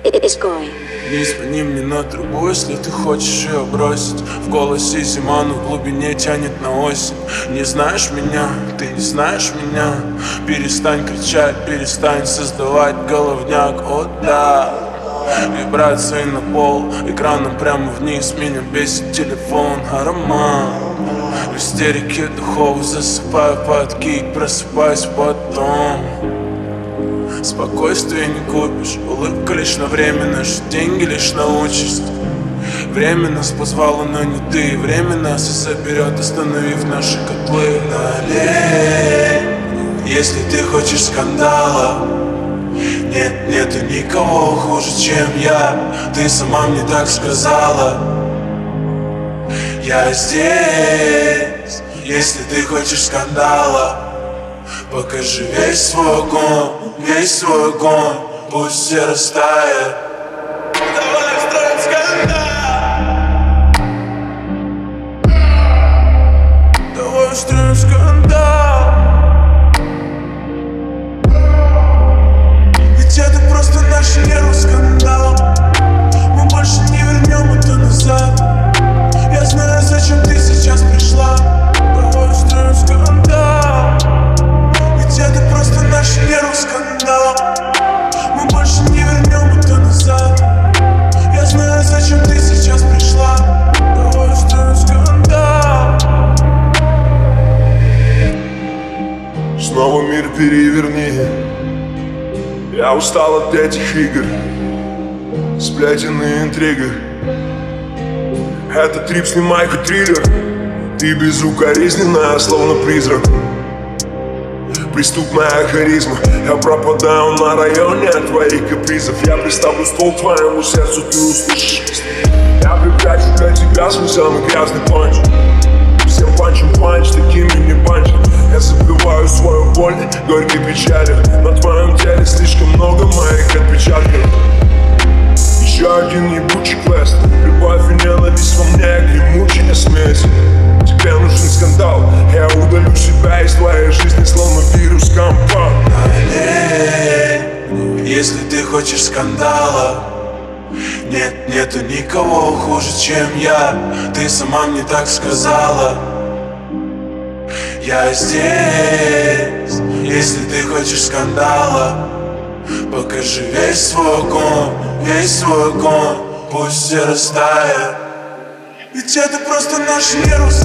is going. Не звони мне на трубу, если ты хочешь ее бросить. В голосе зима, но в глубине тянет на осень. Не знаешь меня, ты не знаешь меня. Перестань кричать, перестань создавать головняк, о да. Вибрации на пол, экраном прямо вниз. Меня бесит телефон, аромат. В истерике духов засыпаю под кик, просыпаюсь потом. Спокойствие не купишь, улыбка лишь на время, наши деньги лишь на участь. Время нас позвало, но не ты. Время нас и соберет, остановив наши котлы. Налей, если ты хочешь скандала. Нет, нету никого хуже, чем я. Ты сама мне так сказала. Я здесь, если ты хочешь скандала. Покажи весь свой огонь, пусть все растает. Давай устроим скандал. Давай устроим скандал. Ведь это просто наш нервный скандал. Мы больше не вернем это назад. Я знаю, зачем ты сейчас пришла. Давай устроим скандал. Это просто наш нервный скандал. Мы больше не вернем это назад. Я знаю, зачем ты сейчас пришла. Давай устроим скандал. Снова мир переверни. Я устал от этих игр, сплетен и интригах. Это трип, снимай хоть триллер. Ты безукоризненная, словно призрак. Преступная харизма. Я пропадаю на районе от твоих капризов. Я приставлю ствол твоему сердцу, ты услышишь. Я припрячу для тебя свой самый грязный панч. Всем панчем панч, такими не панчем. Я забываю свою боль, горькой печали. На твоем теле слишком много моих отпечатков. Еще один ебучий квест. Любовь и ненависть во мне, гремучая смесь. Тебе нужен скандал. Я удалю себя из твоей жизни, словно вирус компот. Налей, если ты хочешь скандала. Нет, нету никого хуже, чем я. Ты сама мне так сказала. Я здесь, если ты хочешь скандала. Покажи весь свой огонь, пусть все растает. Ведь это просто наш нервный